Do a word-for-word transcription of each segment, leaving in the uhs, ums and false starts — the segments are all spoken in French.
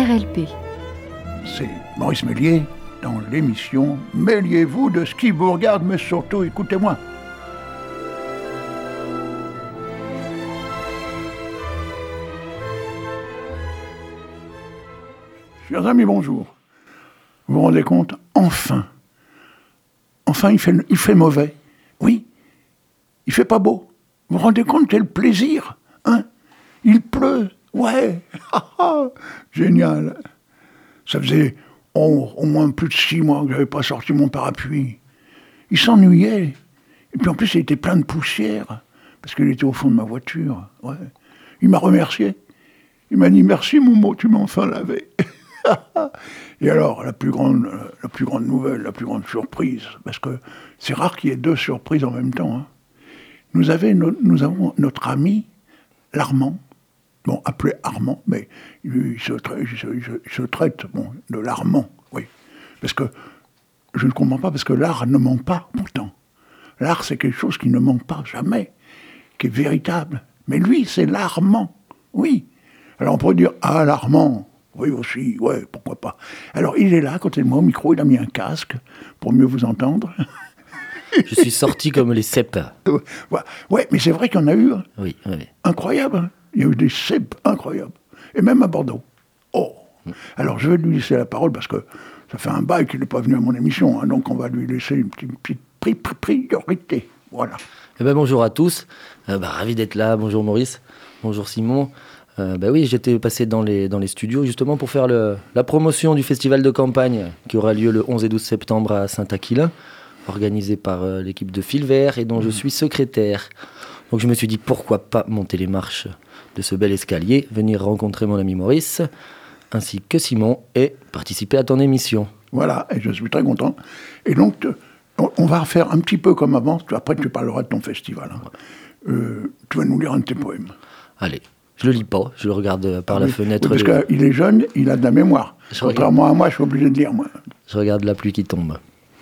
R L P. C'est Maurice Méliès dans l'émission « Mêliez-vous de ce qui vous regarde, mais surtout écoutez-moi ». Chers amis, bonjour. Vous vous rendez compte ? Enfin, enfin il fait, il fait mauvais. Oui, il fait pas beau. Vous vous rendez compte quel plaisir, hein ? Il pleut, ouais, génial. Ça faisait oh, au moins plus de six mois que j'avais pas sorti mon parapluie. Il s'ennuyait. Et puis en plus, il était plein de poussière, parce qu'il était au fond de ma voiture. Ouais. Il m'a remercié. Il m'a dit « Merci Momo, tu m'as enfin lavé ». Et alors, la plus grande, la plus grande nouvelle, la plus grande surprise, parce que c'est rare qu'il y ait deux surprises en même temps. Hein. Nous, avait no, nous avons notre ami, l'Armand, bon, appelé Armand, mais il se, il se, il se, il se traite bon, de l'Armand, oui. Parce que, je ne comprends pas, parce que l'art ne ment pas, pourtant. L'art, c'est quelque chose qui ne ment pas, jamais, qui est véritable. Mais lui, c'est l'Armand, oui. Alors on pourrait dire, ah, l'Armand. Oui, aussi, ouais, pourquoi pas. Alors, il est là, à côté de moi, au micro, il a mis un casque, pour mieux vous entendre. Je suis sorti comme les cèpes. Ouais, ouais, mais c'est vrai qu'il y en a eu. Hein. Oui, oui. Incroyable, hein. Il y a eu des cèpes incroyables. Et même à Bordeaux. Oh. Alors, je vais lui laisser la parole, parce que ça fait un bail qu'il n'est pas venu à mon émission, hein, donc on va lui laisser une petite, petite pri- pri- priorité. Voilà. Eh ben, bonjour à tous. Euh, bah, ravi d'être là. Bonjour Maurice. Bonjour Simon. Euh, bah oui, j'étais passé dans les, dans les studios justement pour faire le, la promotion du festival de campagne qui aura lieu le onze et douze septembre à Saint-Aquilin, organisé par euh, l'équipe de Fil Vert et dont je suis secrétaire. Donc je me suis dit pourquoi pas monter les marches de ce bel escalier, venir rencontrer mon ami Maurice, ainsi que Simon et participer à ton émission. Voilà, et je suis très content. Et donc, on, on va faire un petit peu comme avant, après tu parleras de ton festival. Hein. Euh, tu vas nous lire un de tes poèmes. Allez. Je le lis pas, je le regarde par oui, la fenêtre. Oui, parce de... qu'il est jeune, il a de la mémoire. Je Contrairement regarde... à moi, je suis obligé de lire, moi. Je regarde la pluie qui tombe.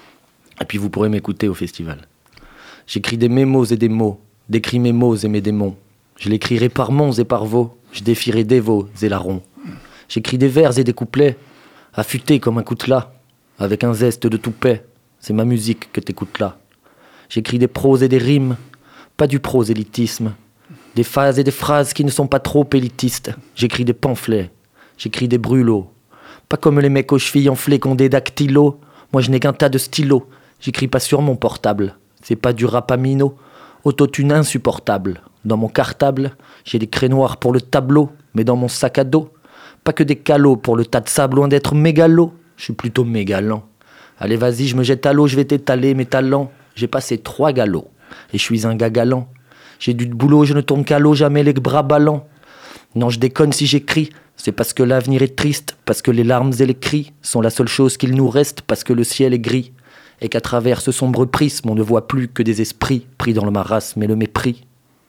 Et puis vous pourrez m'écouter au festival. J'écris des mémos et des mots, décris mes mots et mes démons. Je l'écrirai par monts et par veaux, je défierai des veaux et larrons. J'écris des vers et des couplets, affûtés comme un coutelas, avec un zeste de toupet. C'est ma musique que t'écoutes là. J'écris des proses et des rimes, pas du prosélytisme. Des phases et des phrases qui ne sont pas trop élitistes. J'écris des pamphlets, j'écris des brûlots. Pas comme les mecs aux chevilles enflées qui ont des dactylos. Moi je n'ai qu'un tas de stylos. J'écris pas sur mon portable. C'est pas du rapamino. Autotune insupportable. Dans mon cartable, j'ai des craies noires pour le tableau. Mais dans mon sac à dos, pas que des calots pour le tas de sable. Loin d'être mégalo, je suis plutôt mégalant. Allez vas-y, je me jette à l'eau, je vais t'étaler mes talents. J'ai passé trois galops. Et je suis un gars galant. J'ai du boulot, je ne tourne qu'à l'eau, jamais les bras ballants. Non, je déconne si j'écris, c'est parce que l'avenir est triste, parce que les larmes et les cris sont la seule chose qu'il nous reste, parce que le ciel est gris, et qu'à travers ce sombre prisme, on ne voit plus que des esprits pris dans le marasme et le mépris.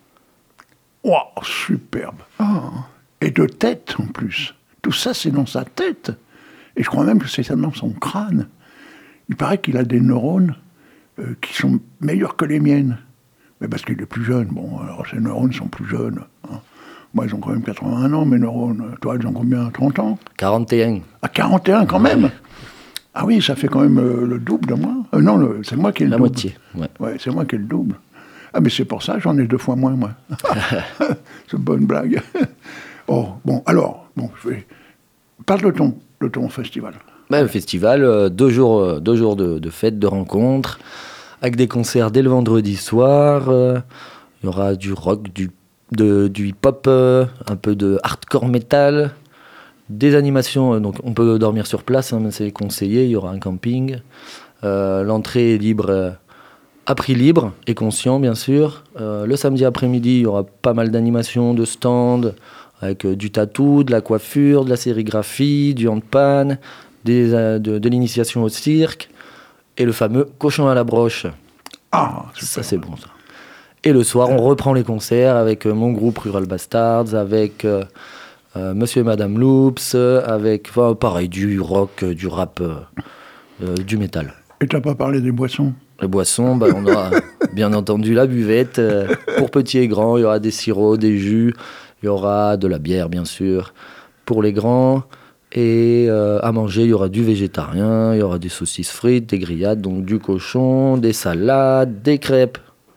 Waouh, superbe. Oh. Et de tête, en plus. Tout ça, c'est dans sa tête. Et je crois même que c'est dans son crâne. Il paraît qu'il a des neurones euh, qui sont meilleurs que les miennes. Mais parce qu'il est plus jeune. Bon, alors ces neurones sont plus jeunes. Hein. Moi, ils ont quand même quatre-vingt-un ans, mes neurones. Toi, ils ont combien ? trente ans ? quarante et un. Ah, quarante et un quand même ? Ah oui, ça fait quand même euh, le double de moi. Euh, non, le, c'est moi qui ai le La double. La moitié, ouais. Ouais, c'est moi qui ai le double. Ah, mais c'est pour ça, j'en ai deux fois moins, moi. C'est une bonne blague. Oh, bon, alors, bon, je vais... Parle de ton, de ton festival. Ben, le festival, euh, deux jours, euh, deux jours de, de fêtes, de rencontres, avec des concerts dès le vendredi soir. Euh, il y aura du rock, du, de, du hip-hop, euh, un peu de hardcore metal, des animations. Euh, donc on peut dormir sur place, hein, c'est conseillé. Il y aura un camping. Euh, l'entrée est libre, euh, à prix libre et conscient, bien sûr. Euh, le samedi après-midi, il y aura pas mal d'animations, de stands, avec euh, du tatou, de la coiffure, de la sérigraphie, du handpan, des, euh, de, de l'initiation au cirque. Et le fameux cochon à la broche. Ah, ça c'est bon ça. Et le soir, on reprend les concerts avec euh, mon groupe Rural Bastards, avec euh, euh, Monsieur et Madame Loops, avec, enfin, pareil, du rock, du rap, euh, euh, du métal. Et t'as pas parlé des boissons ? Les boissons, bah, on aura bien entendu la buvette. Euh, pour petits et grands, il y aura des sirops, des jus, il y aura de la bière, bien sûr. Pour les grands, Et euh, à manger, il y aura du végétarien, il y aura des saucisses frites, des grillades, donc du cochon, des salades, des crêpes.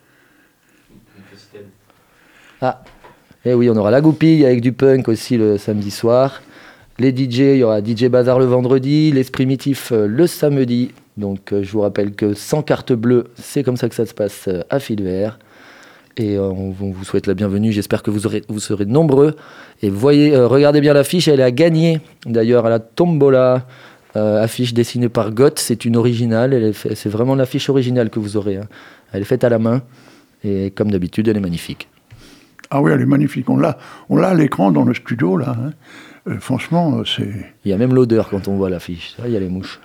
Ah, et oui, on aura la goupille avec du punk aussi le samedi soir. Les D J, il y aura D J Bazar le vendredi, les primitifs le samedi. Donc euh, je vous rappelle que sans carte bleue, c'est comme ça que ça se passe euh, à Filvert. Et euh, on, on vous souhaite la bienvenue, j'espère que vous, aurez, vous serez nombreux. Et voyez, euh, regardez bien l'affiche, elle est à gagner. D'ailleurs à la Tombola, euh, affiche dessinée par Gott, c'est une originale. Elle est fait, c'est vraiment l'affiche originale que vous aurez. Hein. Elle est faite à la main et comme d'habitude, elle est magnifique. Ah oui, elle est magnifique. On l'a, on l'a à l'écran dans le studio, là. Hein. Euh, franchement, c'est... Il y a même l'odeur quand on voit l'affiche. Il y a les mouches.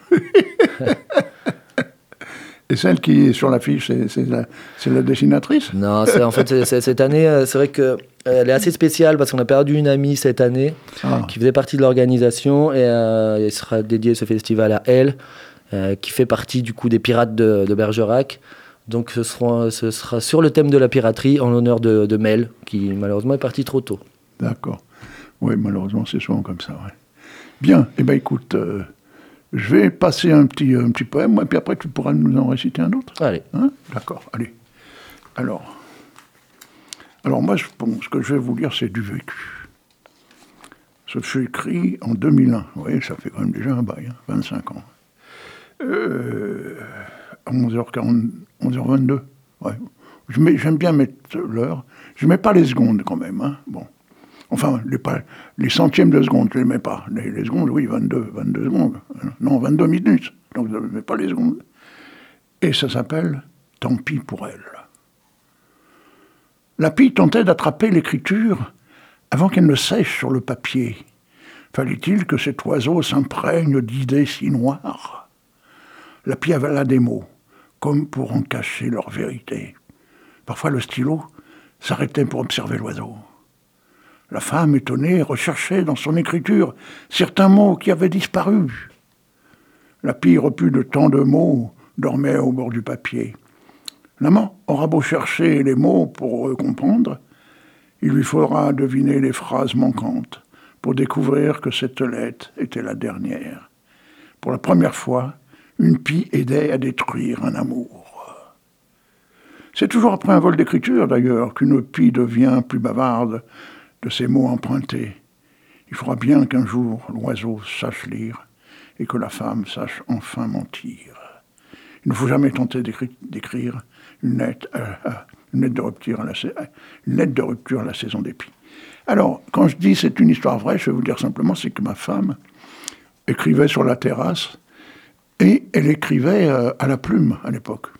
Et celle qui est sur l'affiche, c'est, c'est, la, c'est la dessinatrice ? Non, c'est, en fait, c'est, c'est, cette année, c'est vrai qu'elle est assez spéciale parce qu'on a perdu une amie cette année ah. qui faisait partie de l'organisation et euh, il sera dédié ce festival à elle, euh, qui fait partie du coup des pirates de, de Bergerac. Donc ce sera, ce sera sur le thème de la piraterie en l'honneur de, de Mel, qui malheureusement est partie trop tôt. D'accord. Oui, malheureusement, c'est souvent comme ça. Ouais. Bien, eh bien écoute... Euh... Je vais passer un petit, un petit poème, et puis après tu pourras nous en réciter un autre. Allez. Hein ? D'accord, allez. Alors, alors moi, je, bon, ce que je vais vous lire, c'est du vécu. Ce fut écrit en deux mille un. Vous voyez, ça fait quand même déjà un bail, hein, vingt-cinq ans. Euh, à onze heures quarante, onze heures vingt-deux. Ouais. Je mets, j'aime bien mettre l'heure. Je ne mets pas les secondes quand même. Hein. Bon. Enfin, les, pas, les centièmes de seconde, je ne les mets pas. Les, les secondes, oui, vingt-deux, vingt-deux secondes. Non, vingt-deux minutes. Donc, je ne mets pas les secondes. Et ça s'appelle « Tant pis pour elle ». La pie tentait d'attraper l'écriture avant qu'elle ne sèche sur le papier. Fallait-il que cet oiseau s'imprègne d'idées si noires ? La pie avala des mots, comme pour en cacher leur vérité. Parfois, le stylo s'arrêtait pour observer l'oiseau. La femme, étonnée, recherchait dans son écriture certains mots qui avaient disparu. La pie, repue de tant de mots, dormait au bord du papier. L'amant aura beau chercher les mots pour comprendre, il lui faudra deviner les phrases manquantes pour découvrir que cette lettre était la dernière. Pour la première fois, une pie aidait à détruire un amour. C'est toujours après un vol d'écriture, d'ailleurs, qu'une pie devient plus bavarde de ces mots empruntés. Il faudra bien qu'un jour l'oiseau sache lire et que la femme sache enfin mentir. Il ne faut jamais tenter d'écrire, d'écrire une, lettre, euh, une, lettre de rupture à la, une lettre de rupture à la saison des pies. Alors, quand je dis c'est une histoire vraie, je vais vous dire simplement, c'est que ma femme écrivait sur la terrasse et elle écrivait euh, à la plume à l'époque.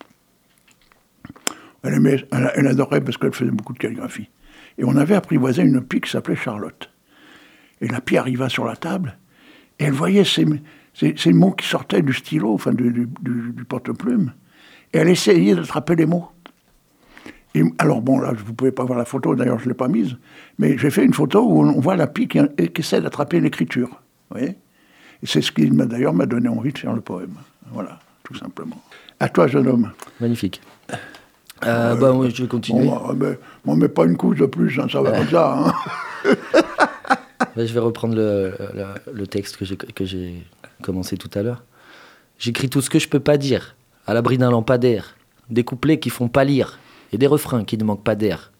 Elle, aimait, elle, elle adorait parce qu'elle faisait beaucoup de calligraphie. Et on avait apprivoisé une pie qui s'appelait Charlotte. Et la pie arriva sur la table, et elle voyait ces, ces, ces mots qui sortaient du stylo, enfin du, du, du, du porte-plume, et elle essayait d'attraper les mots. Et, alors bon, là, vous ne pouvez pas voir la photo, d'ailleurs je ne l'ai pas mise, mais j'ai fait une photo où on voit la pie qui, qui essaie d'attraper l'écriture. Vous voyez ? Et c'est ce qui, m'a, d'ailleurs, m'a donné envie de faire le poème. Voilà, tout simplement. À toi, jeune homme. Magnifique. Euh, euh, bah, oui, je vais continuer. On ne met pas une couche de plus, hein, ça va comme ça. Hein. Bah, je vais reprendre le, le, le texte que j'ai, que j'ai commencé tout à l'heure. J'écris tout ce que je peux pas dire, à l'abri d'un lampadaire, des couplets qui font pâlir, et des refrains qui ne manquent pas d'air.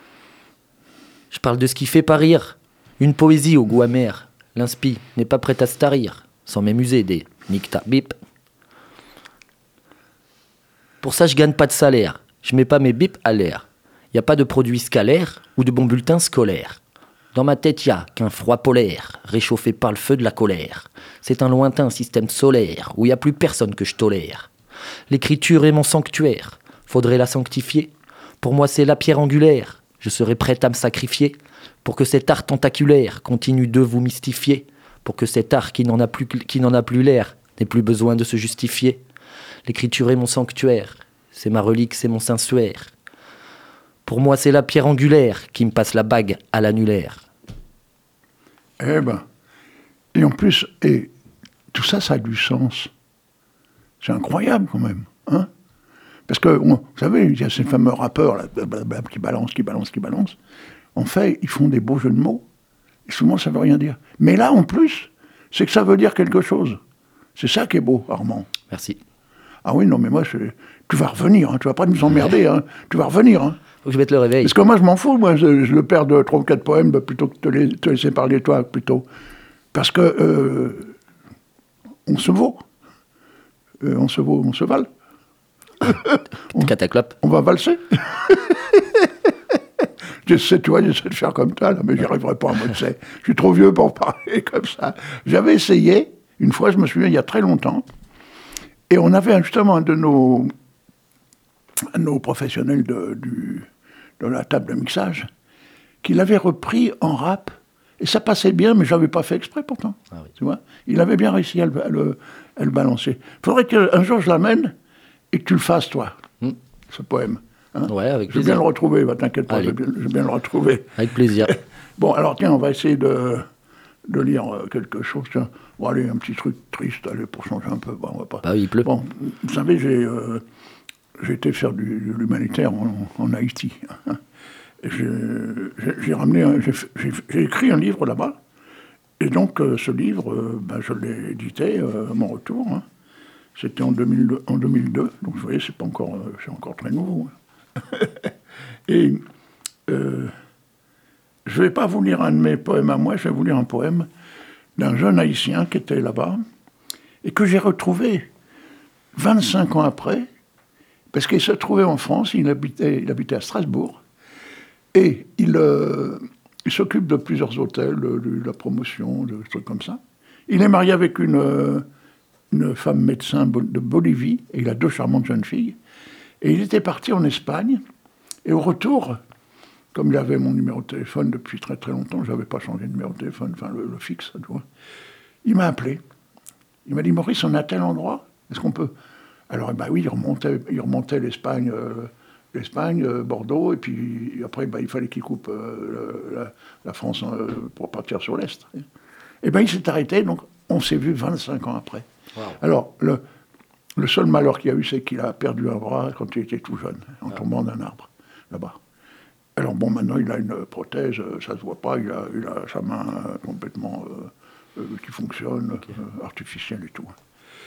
Je parle de ce qui fait pas rire, une poésie au goût amer. L'inspi n'est pas prête à se tarir, sans m'amuser des nicta bip. Pour ça, je gagne pas de salaire. Je mets pas mes bips à l'air. Y a pas de produits scalaires ou de bons bulletins scolaires. Dans ma tête, y a qu'un froid polaire, réchauffé par le feu de la colère. C'est un lointain système solaire où y a plus personne que je tolère. L'écriture est mon sanctuaire. Faudrait la sanctifier. Pour moi, c'est la pierre angulaire. Je serai prête à me sacrifier pour que cet art tentaculaire continue de vous mystifier. Pour que cet art qui n'en a plus, qui n'en a plus l'air n'ait plus besoin de se justifier. L'écriture est mon sanctuaire. C'est ma relique, c'est mon sensuaire. Pour moi, c'est la pierre angulaire qui me passe la bague à l'annulaire. Eh ben, et en plus, et tout ça, ça a du sens. C'est incroyable quand même, hein ? Parce que, on, vous savez, il y a ces fameux rappeurs là, blablabla, qui balancent, qui balancent, qui balancent. En fait, ils font des beaux jeux de mots, et souvent ça ne veut rien dire. Mais là, en plus, c'est que ça veut dire quelque chose. C'est ça qui est beau, Armand. Merci. Ah oui, non, mais moi, je... tu vas revenir, hein, tu vas pas nous emmerder, hein, tu vas revenir. Hein. Faut que je mette le réveil. Parce que moi, je m'en fous, moi, je, je le perds de trois ou quatre poèmes, bah, plutôt que de te, les, te laisser parler toi, plutôt. Parce que euh, on se vaut. Euh, on se vaut, on se vale. on, Cataclope. On va valser. J'essaie, tu vois, j'essaie de faire comme ça, là, mais j'y arriverai pas, moi, tu sais. Je suis trop vieux pour parler comme ça. J'avais essayé, une fois, je me souviens, il y a très longtemps, et on avait justement un de nos, un de nos professionnels de, du, de la table de mixage, qui l'avait repris en rap, et ça passait bien, mais je n'avais pas fait exprès pourtant. Ah oui. Tu vois, il avait bien réussi à le, à le, à le balancer. Il faudrait qu'un jour je l'amène et que tu le fasses, toi, mm. ce poème. Hein, ouais, avec je vais bien le retrouver, va, t'inquiète pas, je vais, bien, je vais bien le retrouver. Avec plaisir. Bon, alors tiens, on va essayer de, de lire quelque chose. Tiens, bon, allez, un petit truc triste, allez, pour changer un peu. Bon, on va pas. Bah oui, il pleut. Bon, vous savez, j'ai, euh, j'ai été faire du, de l'humanitaire en, en Haïti. J'ai, j'ai, j'ai ramené, un, j'ai, j'ai, j'ai écrit un livre là-bas. Et donc, euh, ce livre, euh, ben, je l'ai édité euh, à mon retour. Hein. C'était en deux mille deux, en deux mille deux, donc vous voyez, c'est pas encore, euh, c'est encore très nouveau. Hein. Et euh, je ne vais pas vous lire un de mes poèmes à moi, je vais vous lire un poème d'un jeune Haïtien qui était là-bas et que j'ai retrouvé vingt-cinq ans après, parce qu'il se trouvait en France, il habitait, il habitait à Strasbourg, et il, euh, il s'occupe de plusieurs hôtels, de, de la promotion, de trucs comme ça. Il est marié avec une, une femme médecin de Bolivie, et il a deux charmantes jeunes filles. Et il était parti en Espagne, et au retour, comme il avait mon numéro de téléphone depuis très très longtemps, je n'avais pas changé de numéro de téléphone, enfin le, le fixe, ça doit. Il m'a appelé. Il m'a dit, Maurice, on est à tel endroit, est-ce qu'on peut... Alors, bah oui, il remontait, il remontait l'Espagne, euh, l'Espagne, euh, Bordeaux, et puis après, bah, il fallait qu'il coupe euh, la, la France euh, pour partir sur l'Est. Et bien, il s'est arrêté, donc on s'est vu vingt-cinq ans après. Wow. Alors, le... Le seul malheur qu'il y a eu, c'est qu'il a perdu un bras quand il était tout jeune, en ah. tombant d'un arbre, là-bas. Alors bon, maintenant, il a une prothèse, ça ne se voit pas, il a, il a sa main complètement euh, euh, qui fonctionne, okay. euh, artificielle et tout.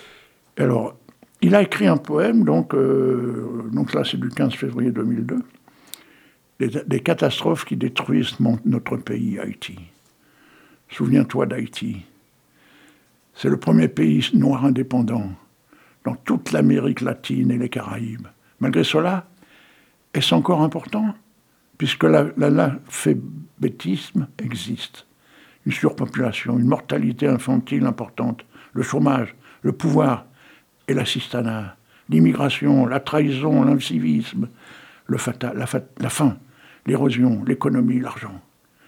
Alors, il a écrit un poème, donc, euh, donc là, c'est du quinze février deux mille deux, des, des catastrophes qui détruisent mon, notre pays, Haïti. Souviens-toi d'Haïti. C'est le premier pays noir indépendant dans toute l'Amérique latine et les Caraïbes. Malgré cela, est-ce encore important ? Puisque l'analphabétisme existe, une surpopulation, une mortalité infantile importante, le chômage, le pouvoir et l'assistanat, l'immigration, la trahison, l'incivisme, le fata, la, fat, la faim, l'érosion, l'économie, l'argent.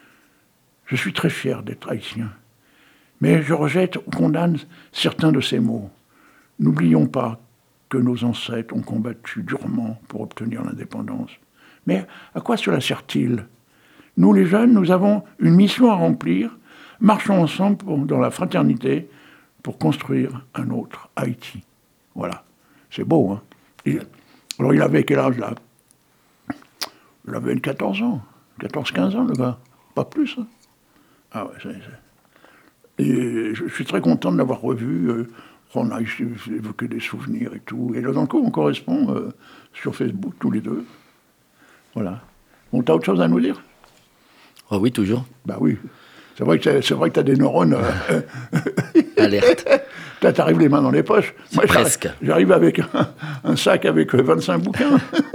Je suis très fier d'être haïtien, mais je rejette ou condamne certains de ces mots. N'oublions pas que nos ancêtres ont combattu durement pour obtenir l'indépendance. Mais à quoi cela sert-il ? Nous, les jeunes, nous avons une mission à remplir. Marchons ensemble pour, dans la fraternité pour construire un autre Haïti. Voilà. C'est beau, hein ? Et, alors, il avait quel âge, là ? Il avait quatorze ans. quatorze quinze ans, le gars. Pas plus, hein ? Ah ouais, c'est... c'est... Et je suis très content de l'avoir revu. Euh, on a évoqué des souvenirs et tout. Et là, d'un coup, on correspond euh, sur Facebook, tous les deux. Voilà. Bon, t'as autre chose à nous dire ? Oh oui, toujours. Bah oui. C'est vrai que, c'est vrai que t'as des neurones... Euh, Alerte. Là, t'arrives les mains dans les poches. Moi, presque. J'arrive, j'arrive avec un, un sac avec vingt-cinq bouquins.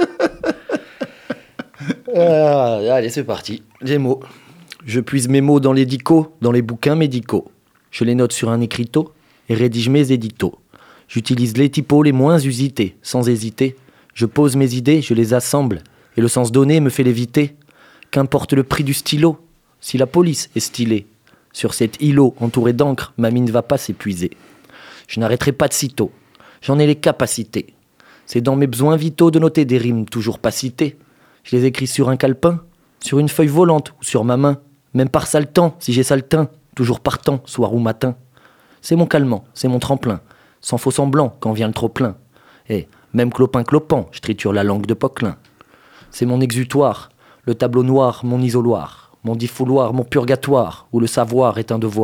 ah, allez, c'est parti. Les mots. Je puise mes mots dans les dicos, dans les bouquins médicaux. Je les note sur un écriteau et rédige mes éditos. J'utilise les typos les moins usités, sans hésiter. Je pose mes idées, je les assemble, et le sens donné me fait l'éviter. Qu'importe le prix du stylo, si la police est stylée. Sur cet îlot entouré d'encre, ma mine ne va pas s'épuiser. Je n'arrêterai pas de sitôt, j'en ai les capacités. C'est dans mes besoins vitaux de noter des rimes toujours pas citées. Je les écris sur un calepin, sur une feuille volante ou sur ma main. Même par saletan, si j'ai saletin, toujours partant, soir ou matin. C'est mon calmant, c'est mon tremplin, sans faux semblant quand vient le trop-plein. Et même clopin-clopant, je triture la langue de Poquelin. C'est mon exutoire, le tableau noir, mon isoloir, mon défouloir, mon purgatoire, où le savoir est un devoir.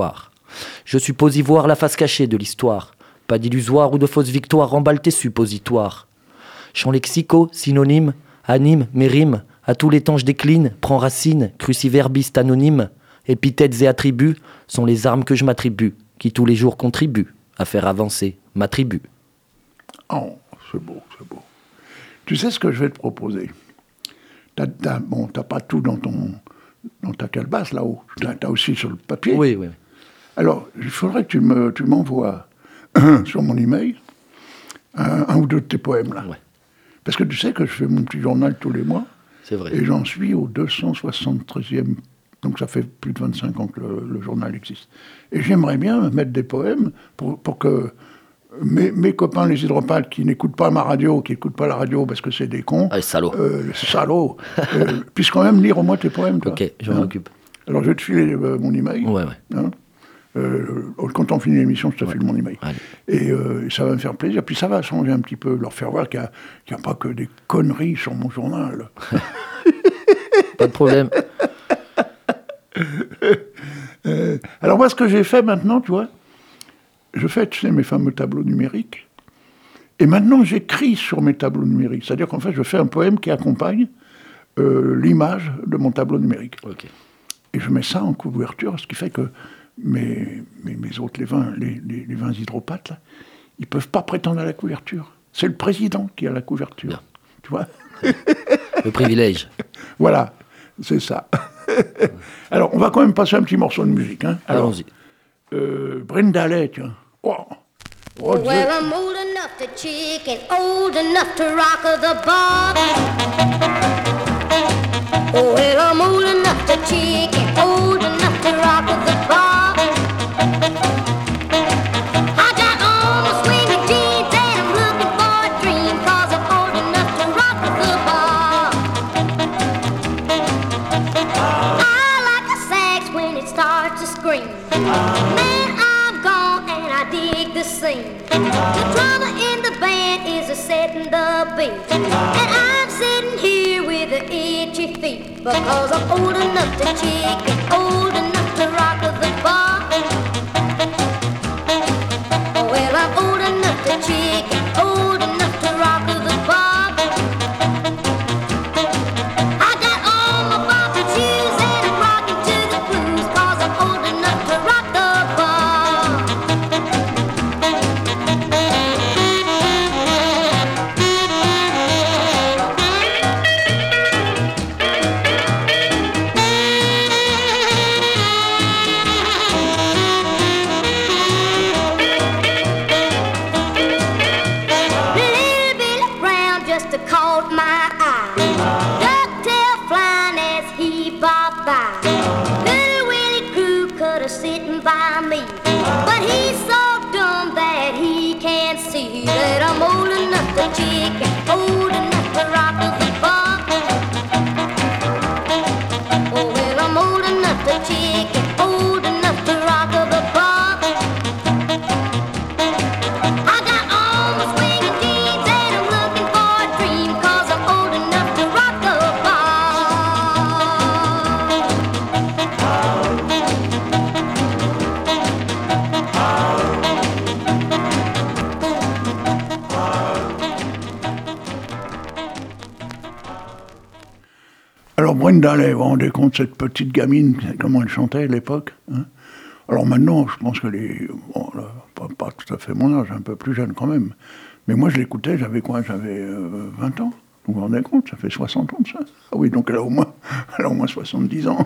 Je suppose y voir la face cachée de l'histoire. Pas d'illusoire ou de fausse victoire, remballe tes suppositoires. Chant lexico, synonyme, anime, mes rimes, à tous les temps je décline, prends racine, cruciverbiste anonyme, épithètes et attributs sont les armes que je m'attribue, qui tous les jours contribuent à faire avancer ma tribu. Oh, c'est beau, c'est beau. Tu sais ce que je vais te proposer? T'as, t'as, bon, t'as pas tout dans ton, dans ta calebasse là-haut. T'as, t'as aussi sur le papier. Oui, oui. Alors, il faudrait que tu, me, tu m'envoies sur mon email un, un ou deux de tes poèmes là. Ouais. Parce que tu sais que je fais mon petit journal tous les mois. C'est vrai. Et j'en suis au deux cent soixante-treizième. Donc ça fait plus de vingt-cinq ans que le, le journal existe. Et j'aimerais bien mettre des poèmes pour, pour que mes, mes copains les hydropathes qui n'écoutent pas ma radio, qui n'écoutent pas la radio parce que c'est des cons, Ah, les salauds. euh, les salauds, euh, puissent quand même lire au moins tes poèmes. Toi. Ok, je m'en Hein? occupe. Alors je vais te filer euh, mon email. Ouais, ouais. Hein? Euh, quand on finit l'émission, je te Ouais. file mon email. Allez. Et euh, ça va me faire plaisir. Puis ça va changer un petit peu, leur faire voir qu'il n'y a, a pas que des conneries sur mon journal. Pas de problème. euh, alors moi, ce que j'ai fait maintenant, tu vois, je fais, tu sais, mes fameux tableaux numériques. Et maintenant, j'écris sur mes tableaux numériques. C'est-à-dire qu'en fait, je fais un poème qui accompagne euh, l'image de mon tableau numérique. Ok. Et je mets ça en couverture, ce qui fait que mes, mes, mes autres, les vins, les, les, les vins hydropathes, là, ils ne peuvent pas prétendre à la couverture. C'est le président qui a la couverture. Bien. Tu vois? Le privilège. Voilà, c'est ça. Alors, on va quand même passer un petit morceau de musique. Hein. Alors, Allons-y. euh, Brindaley, tiens. Oh. Oh, Dieu. Well, I'm old enough to chick and old enough to rock the bob. Oh, well, I'm old enough to chick and old enough to rock the bob. I got on my swinging jeans and I'm looking for a dream, 'cause I'm old enough to rock the bob. I like the sax when it starts to scream. Man, I'm gone and I dig the scene. The drummer in the band is a setting the beat, and I'm sitting here with the itchy feet, because I'm old enough to chick and old enough to rock the bar. Well, I'm old enough to chick and old enough to rock the bar. I got on my boxing shoes and I'm rocking to the blues, 'cause I'm old enough to rock the bar. Little Billy Brown just caught my eye. Ducktail flying as he bobbed by. Little Willie Crew could have sitting by me, but he's so dumb that he can't see that I'm old enough to chick and old enough to rock the bob. Oh, well, I'm old enough to chick and old enough to rock the bob. I got on my swinging jeans and I'm looking for a dream, 'cause I'm old enough to rock the bar. Alors Brindaley, vous vous rendez compte, cette petite gamine, comment elle chantait à l'époque, hein? Alors maintenant, je pense qu'elle est, bon, là, pas, pas tout à fait mon âge, un peu plus jeune quand même. Mais moi, je l'écoutais, j'avais quoi? J'avais euh, vingt ans. Vous vous rendez compte? Ça fait soixante ans de ça. Ah oui, donc elle a au moins, elle a au moins soixante-dix ans.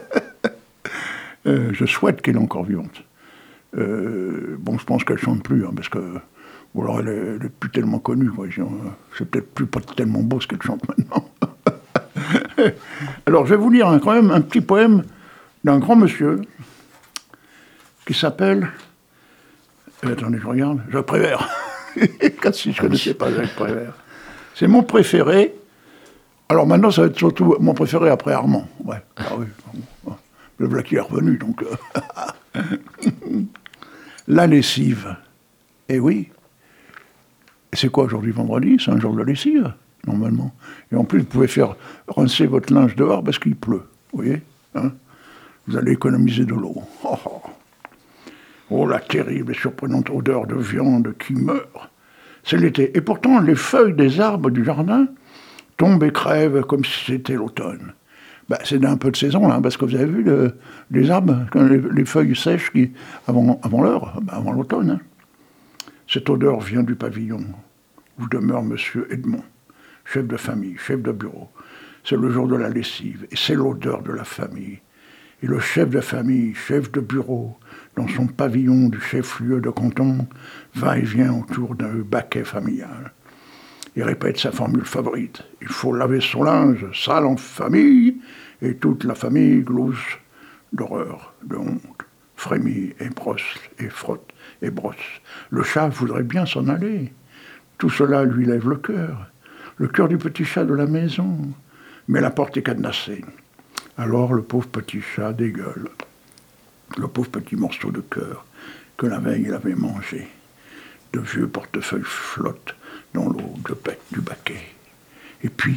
euh, je souhaite qu'elle est encore vivante. Euh, bon, je pense qu'elle chante plus, hein, parce que, ou alors elle est, elle est plus tellement connue, quoi. C'est peut-être plus pas tellement beau ce qu'elle chante maintenant. Alors, je vais vous lire un, quand même un petit poème d'un grand monsieur qui s'appelle... Euh, attendez, je regarde. Jacques Prévert. Comme si je ne connaissais pas Jacques Prévert. C'est mon préféré. Alors maintenant, ça va être surtout mon préféré après Armand. Ouais. Ah oui. Bon, le voilà qui est revenu, donc... euh, La lessive. Eh oui. C'est quoi aujourd'hui, vendredi? C'est un jour de lessive, normalement. Et en plus, vous pouvez faire rincer votre linge dehors parce qu'il pleut. Vous voyez, hein? Vous allez économiser de l'eau. Oh, oh. Oh, la terrible et surprenante odeur de viande qui meurt. C'est l'été. Et pourtant, les feuilles des arbres du jardin tombent et crèvent comme si c'était l'automne. Ben, c'est un peu de saison, là, parce que vous avez vu le, les arbres, quand les, les feuilles sèchent qui, avant, avant l'heure, ben, avant l'automne. Hein. Cette odeur vient du pavillon où demeure Monsieur Edmond, chef de famille, chef de bureau. C'est le jour de la lessive, et c'est l'odeur de la famille. Et le chef de famille, chef de bureau, dans son pavillon du chef-lieu de canton, va et vient autour d'un baquet familial. Il répète sa formule favorite. Il faut laver son linge sale en famille, et toute la famille glousse d'horreur, de honte, frémit et brosse, et frotte, et brosse. Le chat voudrait bien s'en aller. Tout cela lui lève le cœur, le cœur du petit chat de la maison. Mais la porte est cadenassée. Alors le pauvre petit chat dégueule, le pauvre petit morceau de cœur que la veille il avait mangé. De vieux portefeuilles flottent dans l'eau du baquet. Et puis,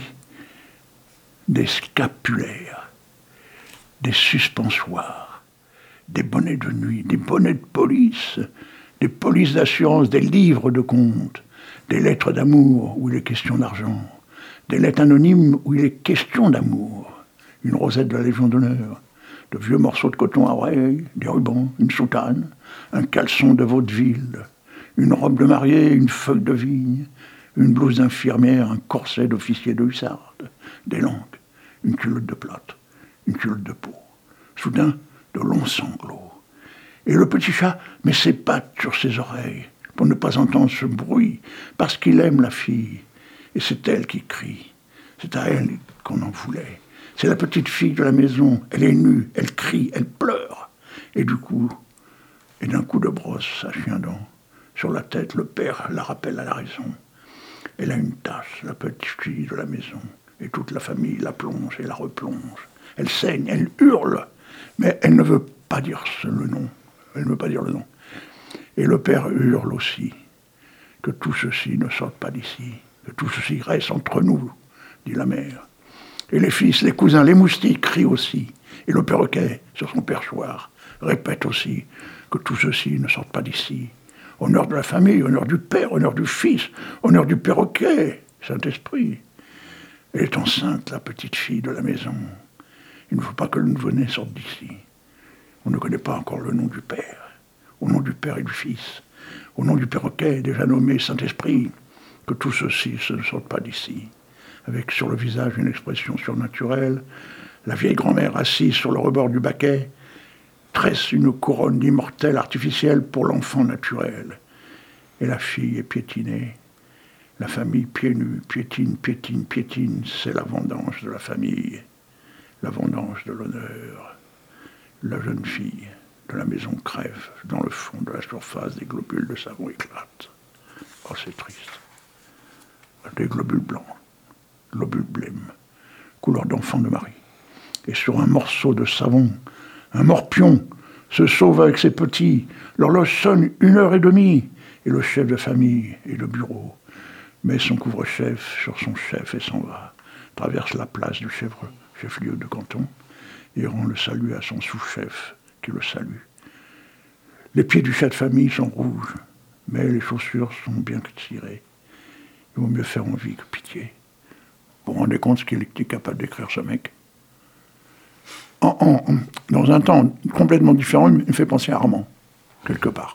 des scapulaires, des suspensoires, des bonnets de nuit, des bonnets de police, des polices d'assurance, des livres de comptes, des lettres d'amour où il est question d'argent, des lettres anonymes où il est question d'amour. Une rosette de la Légion d'honneur, de vieux morceaux de coton à oreilles, des rubans, une soutane, un caleçon de vaudeville, une robe de mariée, une feuille de vigne, une blouse d'infirmière, un corset d'officier de hussarde, des langues, une culotte de plâtre, une culotte de peau. Soudain, de longs sanglots. Et le petit chat met ses pattes sur ses oreilles pour ne pas entendre ce bruit, parce qu'il aime la fille. Et c'est elle qui crie. C'est à elle qu'on en voulait. C'est la petite fille de la maison, elle est nue, elle crie, elle pleure. Et du coup, et d'un coup de brosse à chien dent, sur la tête, le père la rappelle à la raison. Elle a une tache, la petite fille de la maison, et toute la famille la plonge et la replonge. Elle saigne, elle hurle, mais elle ne veut pas dire le nom. Elle ne veut pas dire le nom. Et le père hurle aussi, que tout ceci ne sorte pas d'ici, que tout ceci reste entre nous, dit la mère. Et les fils, les cousins, les moustiques crient aussi. Et le perroquet, sur son perchoir, répète aussi que tout ceci ne sorte pas d'ici. Honneur de la famille, honneur du père, honneur du fils, honneur du perroquet, Saint-Esprit. Elle est enceinte, la petite fille de la maison. Il ne faut pas que le nouveau-né sorte d'ici. On ne connaît pas encore le nom du père. Au nom du père et du fils, au nom du perroquet, déjà nommé Saint-Esprit, que tout ceci ne sorte pas d'ici. Avec sur le visage une expression surnaturelle, la vieille grand-mère assise sur le rebord du baquet tresse une couronne d'immortel artificielle pour l'enfant naturel. Et la fille est piétinée. La famille pieds nus, piétine, piétine, piétine, c'est la vendange de la famille, la vendange de l'honneur. La jeune fille de la maison crève, dans le fond de la surface, des globules de savon éclatent. Oh, c'est triste. Des globules blancs. Globule blême, couleur d'enfant de Marie. Et sur un morceau de savon, un morpion se sauve avec ses petits. L'horloge sonne une heure et demie, et le chef de famille et le bureau met son couvre-chef sur son chef et s'en va, traverse la place du chef, chef-lieu de canton, et rend le salut à son sous-chef qui le salue. Les pieds du chat de famille sont rouges, mais les chaussures sont bien tirées. Il vaut mieux faire envie que pitié. Vous vous rendez compte ce qu'il était capable d'écrire, ce mec. En, en, dans un temps complètement différent, il me fait penser à Armand, quelque part.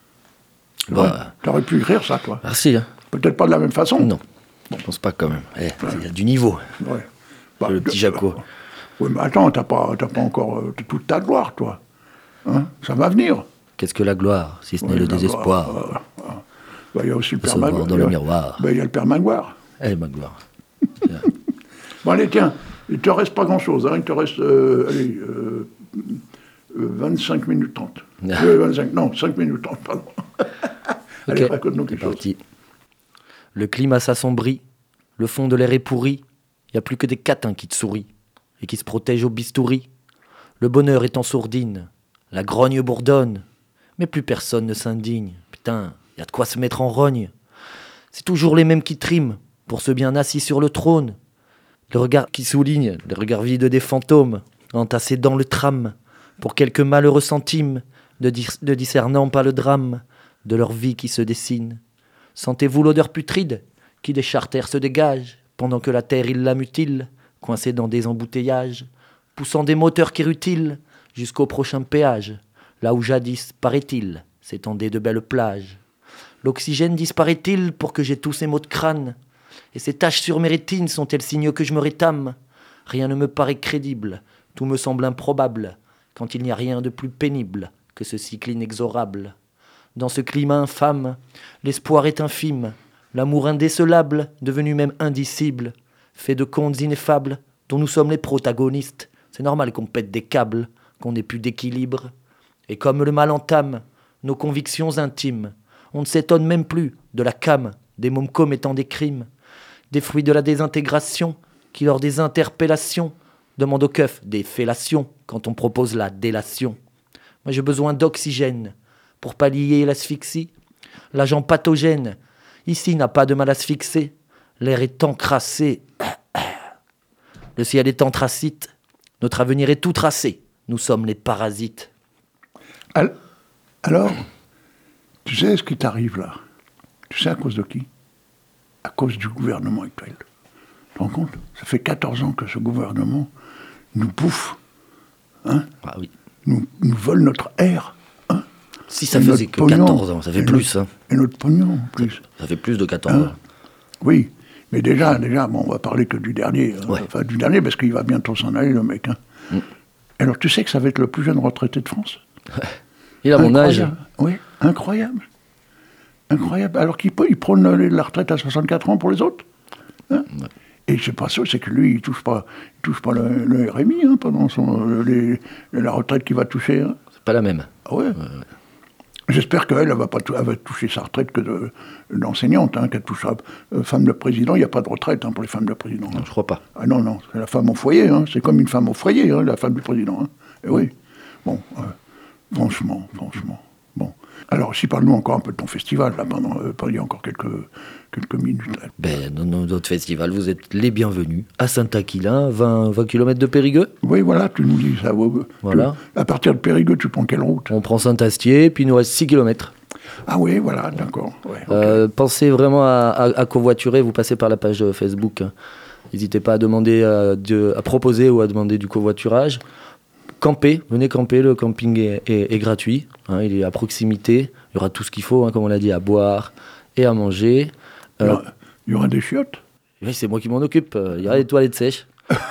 Bah, tu aurais pu écrire ça, toi. Merci. Hein. Peut-être pas de la même façon. Non, bon. Je pense pas quand même. Eh, il ouais. y a du niveau. Ouais. Bah, le petit Jaco. Euh, oui, mais attends, t'as pas, t'as pas encore euh, toute ta gloire, toi. Hein, ça va venir. Qu'est-ce que la gloire, si ce ouais, n'est le désespoir gloire, euh, euh, bah, il y a aussi le Père Magloire. Dans le miroir. Bah, il y a le Père Magloire. Eh, Magloire. Bon, allez, tiens, il te reste pas grand-chose, hein, il te reste, euh, allez, euh, euh, vingt-cinq minutes trente. euh, vingt-cinq, non, cinq minutes trente, pardon. Allez, okay. Raconte-nous quelque chose. Le climat s'assombrit, le fond de l'air est pourri, il n'y a plus que des catins qui te sourient et qui se protègent au bistouri. Le bonheur est en sourdine, la grogne bourdonne, mais plus personne ne s'indigne. Putain, il y a de quoi se mettre en rogne. C'est toujours les mêmes qui triment, pour ceux bien assis sur le trône. Le regard qui souligne, le regard vide des fantômes, entassés dans le tram, pour quelques malheureux centimes, ne, dis- ne discernant pas le drame de leur vie qui se dessine. Sentez-vous l'odeur putride qui des charters se dégage, pendant que la terre il la mutile, coincée dans des embouteillages, poussant des moteurs qui rutilent jusqu'au prochain péage, là où jadis, paraît-il, s'étendaient de belles plages. L'oxygène disparaît-il pour que j'ai tous ces maux de crâne? Et ces taches sur mes rétines sont-elles signe que je me rétame? Rien ne me paraît crédible, tout me semble improbable, quand il n'y a rien de plus pénible que ce cycle inexorable. Dans ce climat infâme, l'espoir est infime, l'amour indécelable, devenu même indicible, fait de contes ineffables, dont nous sommes les protagonistes. C'est normal qu'on pète des câbles, qu'on n'ait plus d'équilibre. Et comme le mal entame nos convictions intimes, on ne s'étonne même plus de la came des mômes commettant des crimes, des fruits de la désintégration, qui lors des interpellations demandent au keuf des fellations quand on propose la délation. Moi j'ai besoin d'oxygène pour pallier l'asphyxie. L'agent pathogène ici n'a pas de mal à se fixer. L'air est encrassé. Le ciel est anthracite. Notre avenir est tout tracé. Nous sommes les parasites. Alors, tu sais ce qui t'arrive là? Tu sais à cause de qui? À cause du gouvernement actuel. Tu te rends compte? Ça fait quatorze ans que ce gouvernement nous bouffe. Hein? Ah oui. Nous, nous vole notre air. Hein? Si ça Et faisait notre que pognon. quatorze ans, ça fait Et plus. notre- Hein. Et notre pognon en plus. Ça fait plus de quatorze Hein? ans. Oui, mais déjà, déjà, bon, on va parler que du dernier. hein. Ouais. Enfin, du dernier, parce qu'il va bientôt s'en aller, le mec. Hein. Mm. Alors, tu sais que ça va être le plus jeune retraité de France? Il a mon âge. Incroyable. Oui, incroyable. Incroyable. Alors qu'il peut- il prône euh, la retraite à soixante-quatre ans pour les autres. Hein. Ouais. Et c'est pas ça, c'est que lui, il touche pas, il touche pas le, le R M I hein, pendant son, euh, les- la retraite qu'il va toucher. Hein. C'est pas la même. Ah ouais. J'espère qu'elle, elle va pas tou- elle va toucher sa retraite que de- d'enseignante, hein, qu'elle touchera. Euh, femme de président, il n'y a pas de retraite hein, pour les femmes de président. hein. Non, je crois pas. Ah non, non, c'est la femme au foyer, hein, c'est comme une femme au foyer, hein, la femme du président. Hein. Et oui. Bon, euh, franchement, franchement. Bon. Alors, si parle-nous encore un peu de ton festival, là, pendant, euh, pendant il y a encore quelques, quelques minutes. Là. Ben, dans nos autres festivals, vous êtes les bienvenus. À Saint-Aquilin, vingt, vingt kilomètres de Périgueux. Oui, voilà, tu nous dis ça. vous- Voilà. tu- à partir de Périgueux, tu prends quelle route? On prend Saint-Astier, puis il nous reste six kilomètres. Ah oui, voilà, d'accord. Ouais, ok. Euh, pensez vraiment à, à- à covoiturer, vous passez par la page euh, Facebook. hein. N'hésitez pas à demander, euh, de- à proposer ou à demander du covoiturage. Camper, venez camper, le camping est, est- est gratuit, hein, il est à proximité, il y aura tout ce qu'il faut, hein, comme on l'a dit, à boire et à manger. il, y Euh, aura, il y aura des chiottes? oui, c'est moi qui m'en occupe, euh, il y aura les toilettes sèches.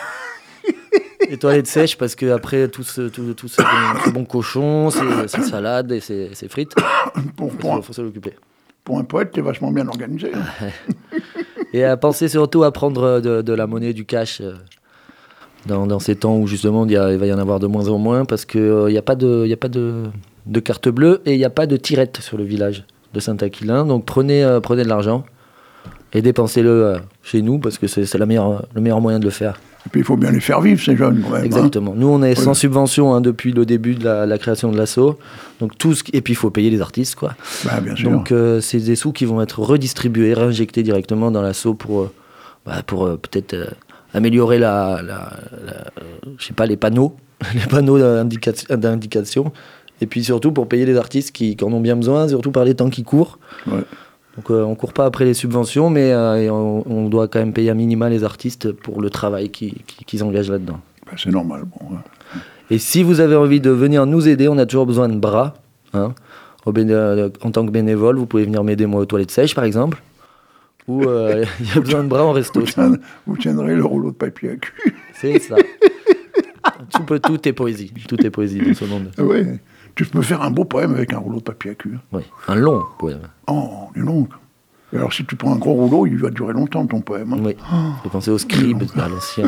Les toilettes sèches parce qu'après tout ce, tout, tout ce, bon, ce bon cochon, ces, ces salades et ces, ces frites, Pour, il pour, un, faut, faut s'en occuper. pour un poète, t'es vachement bien organisé. hein. Et à penser surtout à prendre de, de la monnaie, du cash euh, dans, dans ces temps où justement il, y a- il va y en avoir de moins en moins parce qu'il n'y a pas, de, y a pas de, de carte bleue et il n'y a pas de tirette sur le village de Saint-Aquilin. Donc prenez, euh, prenez de l'argent et dépensez-le euh, chez nous parce que c'est c'est la meilleure, le meilleur moyen de le faire. Et puis il faut bien les faire vivre, ces jeunes, quand même. hein. Exactement. Nous, on est sans Oui. subvention hein, depuis le début de la, la création de l'asso. Donc tout ce qui- et puis il faut payer les artistes, quoi. Bah, bien sûr. Donc euh, c'est des sous qui vont être redistribués, réinjectés directement dans l'asso pour, euh, bah, pour euh, peut-être euh, améliorer la, la, la- euh, je sais pas, les panneaux, les panneaux d'indica- d'indication. Et puis surtout pour payer les artistes qui, qui en ont bien besoin, surtout par les temps qui courent. Ouais. Donc euh, on court pas après les subventions, mais euh, et on, on doit quand même payer à minima les artistes pour le travail qu'ils qui, qu'ils engagent là-dedans. Bah, c'est normal. Bon, hein. Et si vous avez envie de venir nous aider, on a toujours besoin de bras. Hein. Au béné- euh, en tant que bénévole, vous pouvez venir m'aider moi aux toilettes sèches, par exemple. Ou euh, il y a besoin de bras en resto. Vous, tiendrez, vous tiendrez le rouleau de papier à cul. C'est ça. tout, peut, tout est poésie. Tout est poésie dans ce monde. Oui. Tu peux faire un beau poème avec un rouleau de papier à cul. Oui. Un long poème. Oh, il est long. Et alors, si tu prends un gros rouleau, il va durer longtemps, ton poème. hein. Oui. J'ai pensé au scribe à l'ancienne.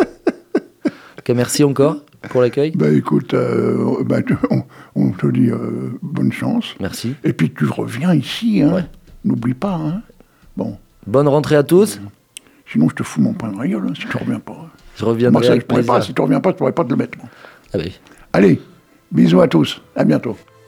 Ok, merci encore pour l'accueil. Bah écoute, euh, bah, tu- on, on te dit euh, bonne chance. Merci. Et puis tu reviens ici, hein. Ouais. N'oublie pas. Hein. Bon, Bonne rentrée à tous. sinon je te fous mon pain dans la gueule hein, si tu reviens pas. Je Moi, reviendrai ça, je avec pourrais plaisir. pas, si tu reviens pas, je pourrais pas te le mettre. moi. Ah oui. Allez, bisous à tous. À bientôt.